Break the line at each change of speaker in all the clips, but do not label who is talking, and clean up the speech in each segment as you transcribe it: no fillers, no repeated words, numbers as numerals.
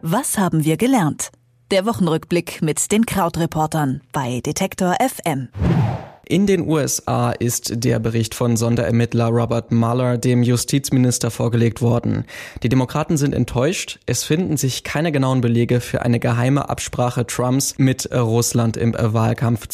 Was haben wir gelernt? Der Wochenrückblick mit den Krautreportern bei Detektor FM.
In den USA ist der Bericht von Sonderermittler Robert Mueller dem Justizminister vorgelegt worden. Die Demokraten sind enttäuscht. Es finden sich keine genauen Belege für eine geheime Absprache Trumps mit Russland im Wahlkampf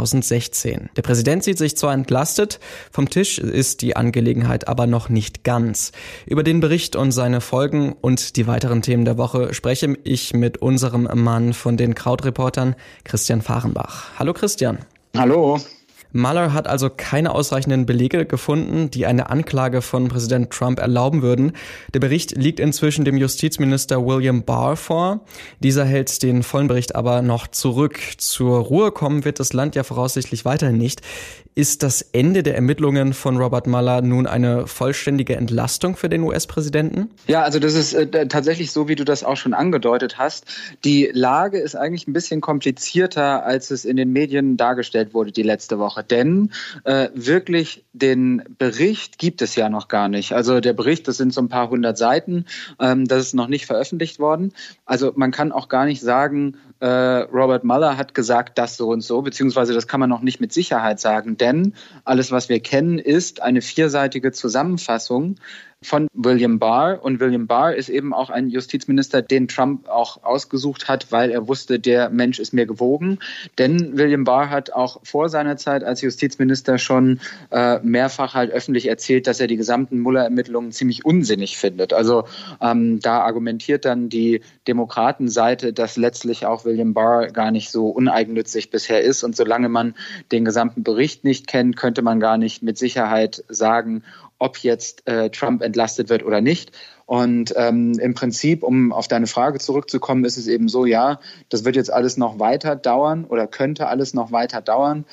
2016. Der Präsident sieht sich zwar entlastet, vom Tisch ist die Angelegenheit aber noch nicht ganz. Über den Bericht und seine Folgen und die weiteren Themen der Woche spreche ich mit unserem Mann von den Krautreportern, Christian Fahrenbach. Hallo Christian.
Hallo.
Mueller hat also keine ausreichenden Belege gefunden, die eine Anklage von Präsident Trump erlauben würden. Der Bericht liegt inzwischen dem Justizminister William Barr vor. Dieser hält den vollen Bericht aber noch zurück. Zur Ruhe kommen wird das Land ja voraussichtlich weiterhin nicht. Ist das Ende der Ermittlungen von Robert Mueller nun eine vollständige Entlastung für den US-Präsidenten?
Ja, also das ist tatsächlich so, wie du das auch schon angedeutet hast. Die Lage ist eigentlich ein bisschen komplizierter, als es in den Medien dargestellt wurde die letzte Woche. Denn wirklich den Bericht gibt es ja noch gar nicht. Also der Bericht, das sind so ein paar hundert Seiten, das ist noch nicht veröffentlicht worden. Also man kann auch gar nicht sagen, Robert Mueller hat gesagt, das so und so, beziehungsweise das kann man noch nicht mit Sicherheit sagen, denn alles, was wir kennen, ist eine vierseitige Zusammenfassung von William Barr. Und William Barr ist eben auch ein Justizminister, den Trump auch ausgesucht hat, weil er wusste, der Mensch ist mir gewogen. Denn William Barr hat auch vor seiner Zeit als Justizminister schon mehrfach halt öffentlich erzählt, dass er die gesamten Mueller-Ermittlungen ziemlich unsinnig findet. Also da argumentiert dann die Demokratenseite, dass letztlich auch William Barr gar nicht so uneigennützig bisher ist. Und solange man den gesamten Bericht nicht kennt, könnte man gar nicht mit Sicherheit sagen, ob jetzt Trump entlastet wird oder nicht. Und im Prinzip, um auf deine Frage zurückzukommen, ist es eben so, ja, das wird jetzt alles noch weiter dauern oder könnte alles noch weiter dauern.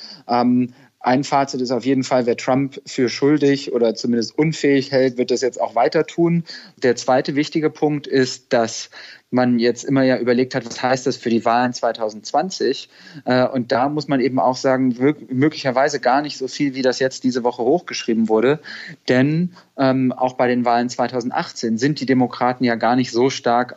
Ein Fazit ist auf jeden Fall, wer Trump für schuldig oder zumindest unfähig hält, wird das jetzt auch weiter tun. Der zweite wichtige Punkt ist, dass man jetzt immer ja überlegt hat, was heißt das für die Wahlen 2020? Und da muss man eben auch sagen, möglicherweise gar nicht so viel, wie das jetzt diese Woche hochgeschrieben wurde. Denn auch bei den Wahlen 2018 sind die Demokraten ja gar nicht so stark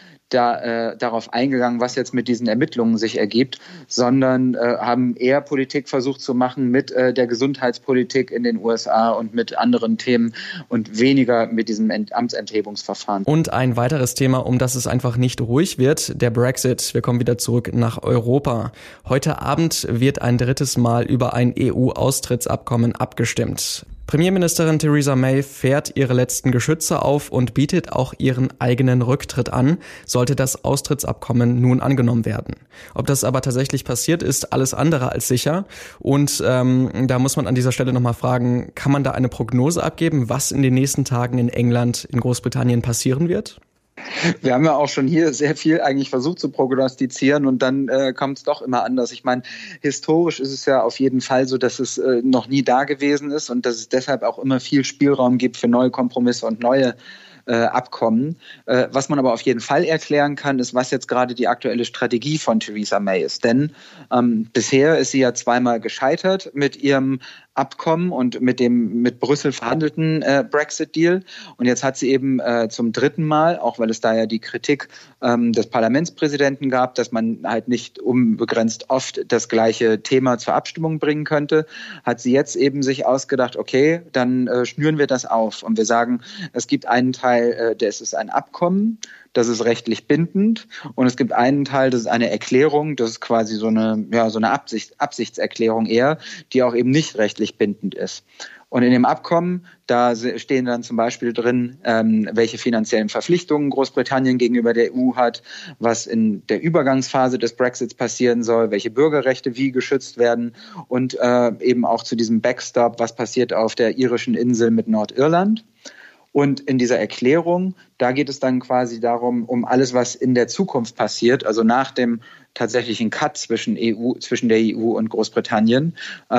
darauf eingegangen, was jetzt mit diesen Ermittlungen sich ergibt, sondern haben eher Politik versucht zu machen mit der Gesundheitspolitik in den USA und mit anderen Themen und weniger mit diesem Amtsenthebungsverfahren.
Und ein weiteres Thema, um das es einfach nicht ruhig wird, der Brexit. Wir kommen wieder zurück nach Europa. Heute Abend wird ein drittes Mal über ein EU-Austrittsabkommen abgestimmt. Premierministerin Theresa May fährt ihre letzten Geschütze auf und bietet auch ihren eigenen Rücktritt an, sollte das Austrittsabkommen nun angenommen werden. Ob das aber tatsächlich passiert, ist alles andere als sicher. Und da muss man an dieser Stelle nochmal fragen, kann man da eine Prognose abgeben, was in den nächsten Tagen in England, in Großbritannien passieren wird?
Wir haben ja auch schon hier sehr viel eigentlich versucht zu prognostizieren und dann kommt es doch immer anders. Ich meine, historisch ist es ja auf jeden Fall so, dass es noch nie da gewesen ist und dass es deshalb auch immer viel Spielraum gibt für neue Kompromisse und neue Abkommen. Was man aber auf jeden Fall erklären kann, ist, was jetzt gerade die aktuelle Strategie von Theresa May ist. Denn bisher ist sie ja zweimal gescheitert mit ihrem Abkommen und mit dem mit Brüssel verhandelten Brexit-Deal. Und jetzt hat sie eben zum dritten Mal, auch weil es da ja die Kritik des Parlamentspräsidenten gab, dass man halt nicht unbegrenzt oft das gleiche Thema zur Abstimmung bringen könnte, hat sie jetzt eben sich ausgedacht, okay, dann schnüren wir das auf und wir sagen, es gibt einen Teil, das ist ein Abkommen, das ist rechtlich bindend und es gibt einen Teil, das ist eine Erklärung, das ist quasi so eine Absichtserklärung eher, die auch eben nicht rechtlich bindend ist. Und in dem Abkommen, da stehen dann zum Beispiel drin, welche finanziellen Verpflichtungen Großbritannien gegenüber der EU hat, was in der Übergangsphase des Brexits passieren soll, welche Bürgerrechte wie geschützt werden und eben auch zu diesem Backstop, was passiert auf der irischen Insel mit Nordirland. Und in dieser Erklärung, da geht es dann quasi darum, um alles, was in der Zukunft passiert, also nach dem tatsächlichen Cut zwischen der EU und Großbritannien.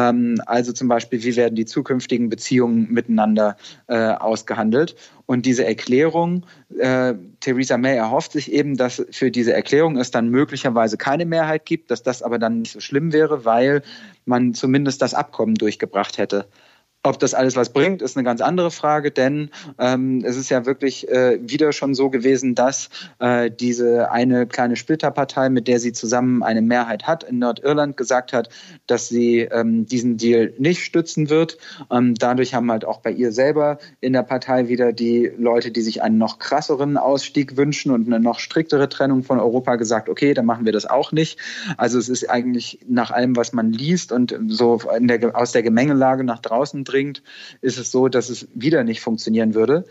Also zum Beispiel, wie werden die zukünftigen Beziehungen miteinander ausgehandelt? Und diese Erklärung, Theresa May erhofft sich eben, dass für diese Erklärung es dann möglicherweise keine Mehrheit gibt, dass das aber dann nicht so schlimm wäre, weil man zumindest das Abkommen durchgebracht hätte. Ob das alles was bringt, ist eine ganz andere Frage, denn es ist ja wirklich wieder schon so gewesen, dass diese eine kleine Splitterpartei, mit der sie zusammen eine Mehrheit hat, in Nordirland gesagt hat, dass sie diesen Deal nicht stützen wird. Dadurch haben halt auch bei ihr selber in der Partei wieder die Leute, die sich einen noch krasseren Ausstieg wünschen und eine noch striktere Trennung von Europa, gesagt, okay, dann machen wir das auch nicht. Also es ist eigentlich nach allem, was man liest und so aus der Gemengelage nach draußen dringt, ist es so, dass es wieder nicht funktionieren würde.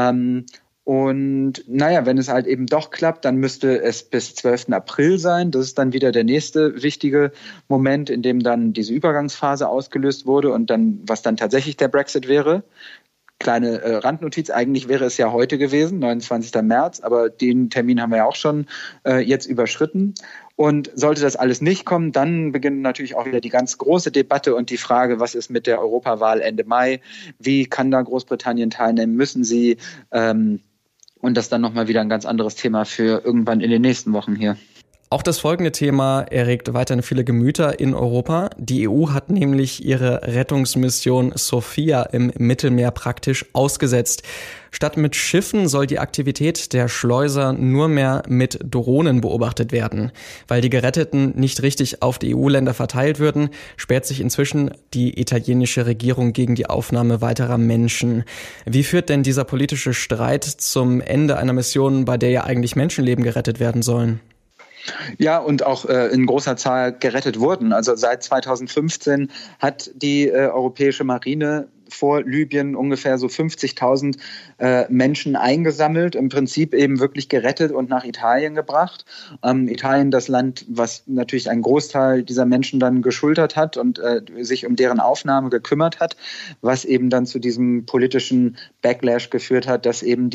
Und naja, wenn es halt eben doch klappt, dann müsste es bis 12. April sein. Das ist dann wieder der nächste wichtige Moment, in dem dann diese Übergangsphase ausgelöst wurde und dann, was dann tatsächlich der Brexit wäre. Kleine Randnotiz, eigentlich wäre es ja heute gewesen, 29. März, aber den Termin haben wir ja auch schon jetzt überschritten. Und sollte das alles nicht kommen, dann beginnt natürlich auch wieder die ganz große Debatte und die Frage, was ist mit der Europawahl Ende Mai? Wie kann da Großbritannien teilnehmen? Müssen sie? Und das dann nochmal wieder ein ganz anderes Thema für irgendwann in den nächsten Wochen hier.
Auch das folgende Thema erregt weiterhin viele Gemüter in Europa. Die EU hat nämlich ihre Rettungsmission Sophia im Mittelmeer praktisch ausgesetzt. Statt mit Schiffen soll die Aktivität der Schleuser nur mehr mit Drohnen beobachtet werden. Weil die Geretteten nicht richtig auf die EU-Länder verteilt würden, sperrt sich inzwischen die italienische Regierung gegen die Aufnahme weiterer Menschen. Wie führt denn dieser politische Streit zum Ende einer Mission, bei der ja eigentlich Menschenleben gerettet werden sollen?
Ja, und auch in großer Zahl gerettet wurden. Also seit 2015 hat die europäische Marine vor Libyen ungefähr so 50.000 Menschen eingesammelt, im Prinzip eben wirklich gerettet und nach Italien gebracht. Italien, das Land, was natürlich einen Großteil dieser Menschen dann geschultert hat und sich um deren Aufnahme gekümmert hat, was eben dann zu diesem politischen Backlash geführt hat, dass eben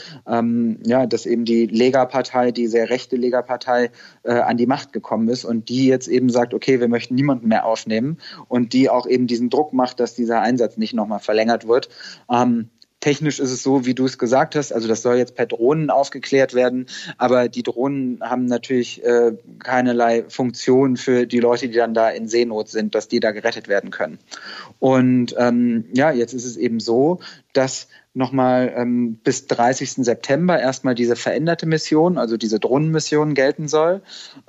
dass eben die Lega-Partei, die sehr rechte Lega-Partei an die Macht gekommen ist und die jetzt eben sagt, okay, wir möchten niemanden mehr aufnehmen und die auch eben diesen Druck macht, dass dieser Einsatz nicht nochmal verlängert wird. Technisch ist es so, wie du es gesagt hast, also das soll jetzt per Drohnen aufgeklärt werden, aber die Drohnen haben natürlich keinerlei Funktion für die Leute, die dann da in Seenot sind, dass die da gerettet werden können. Und jetzt ist es eben so, dass nochmal bis 30. September erstmal diese veränderte Mission, also diese Drohnenmission gelten soll.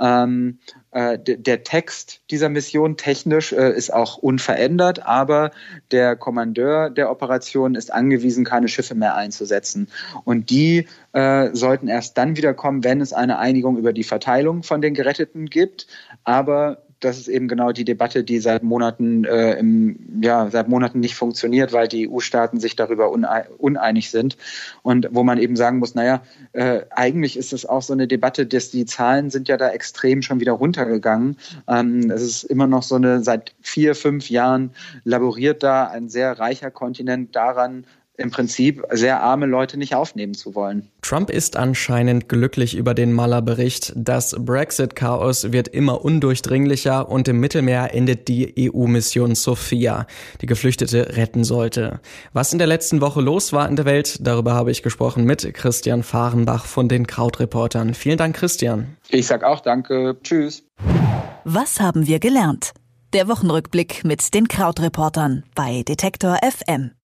Der Text dieser Mission technisch ist auch unverändert, aber der Kommandeur der Operation ist angewiesen, keine Schiffe mehr einzusetzen. Und die sollten erst dann wiederkommen, wenn es eine Einigung über die Verteilung von den Geretteten gibt. Aber das ist eben genau die Debatte, die seit Monaten nicht funktioniert, weil die EU-Staaten sich darüber uneinig sind. Und wo man eben sagen muss, eigentlich ist es auch so eine Debatte, dass die Zahlen sind ja da extrem schon wieder runtergegangen. Es ist immer noch seit 4-5 Jahren laboriert da ein sehr reicher Kontinent daran, im Prinzip sehr arme Leute nicht aufnehmen zu wollen.
Trump ist anscheinend glücklich über den Mueller-Bericht. Das Brexit-Chaos wird immer undurchdringlicher und im Mittelmeer endet die EU-Mission Sophia, die Geflüchtete retten sollte. Was in der letzten Woche los war in der Welt, darüber habe ich gesprochen mit Christian Fahrenbach von den Krautreportern. Vielen Dank, Christian.
Ich sag auch danke. Tschüss.
Was haben wir gelernt? Der Wochenrückblick mit den Krautreportern bei Detektor FM.